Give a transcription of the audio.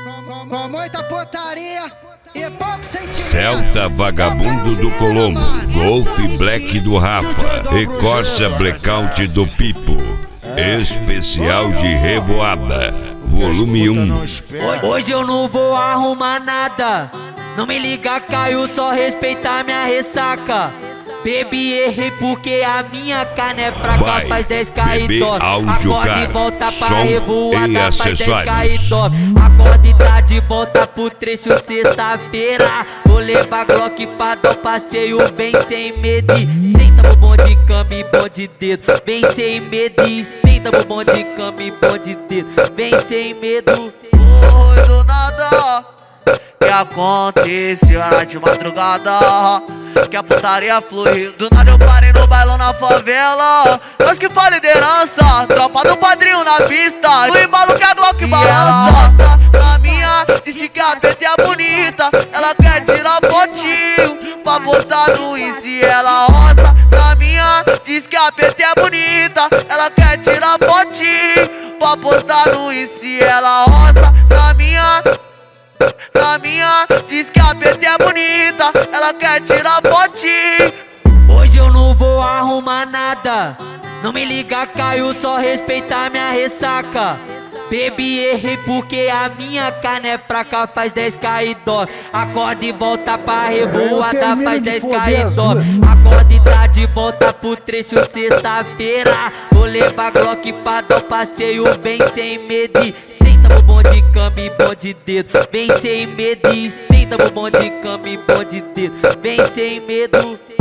Com muita putaria e pouco sentimento. Celta Vagabundo do Colombo, Golf Black do Rafa e Corsa Blackout do Pipo. Especial de Revoada, volume 1. Hoje eu não vou arrumar nada. Não me liga, Caio, só respeitar minha ressaca. Bebi, errei porque a minha carne é fraca. Faz 10k e top. Acorda e volta pra revoada. Faz 10k e top. Acorda e tá de volta pro trecho sexta-feira. Vou levar Glock pra dar um passeio bem sem medo. Senta no bom de cama e bom de dedo. Bem sem medo. Senta no bom de cama e bom de dedo. Bem sem medo. Foi do nada que aconteceu de madrugada, que a putaria flui. Do nada eu parei no bailão na favela. Nós que faz liderança, tropa do padrinho na pista. No embalo que a Glock balança. Na minha, disse que a PT é bonita. Ela quer tirar fotinho pra postar no Insta, ela roça. Na minha, diz que a PT é bonita. Ela quer tirar fotinho pra postar no Insta, ela roça. Na minha, diz que a PT é bonita. Ela quer tirar fotinho. Hoje eu não vou arrumar nada. Não me liga, Caio, só respeitar minha ressaca. Bebi, errei porque a minha carne é fraca. Faz 10k e dó. Acorda e volta pra revoada. Faz 10k e dó. Acorda e tá de volta pro trecho sexta-feira. Vou levar Glock pra dar um passeio bem sem medo. Senta no bom de cama e bom de dedo. Bem sem medo. Senta no bom de cama e bom de dedo. Bem sem medo.